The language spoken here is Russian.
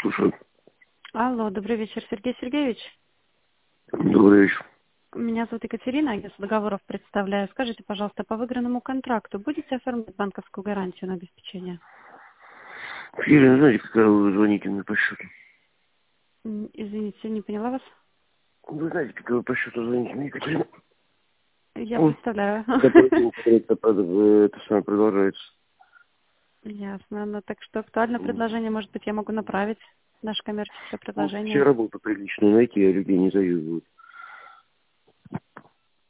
Слушаю. Алло, добрый вечер, Сергей Сергеевич. Добрый вечер. Меня зовут Екатерина, агентство договоров представляю. Скажите, пожалуйста, по выигранному контракту будете оформлять банковскую гарантию на обеспечение? Елена, знаете, когда вы звоните мне по счету? Извините, не поняла вас. Вы знаете, когда вы по счету звоните мне, Екатерина? Я представляю. Который день, который это самое продолжается. Ясно. Ну так что актуальное предложение, может быть, я могу направить наше коммерческое Все предложение. работу приличную найти, а людей не завидуют.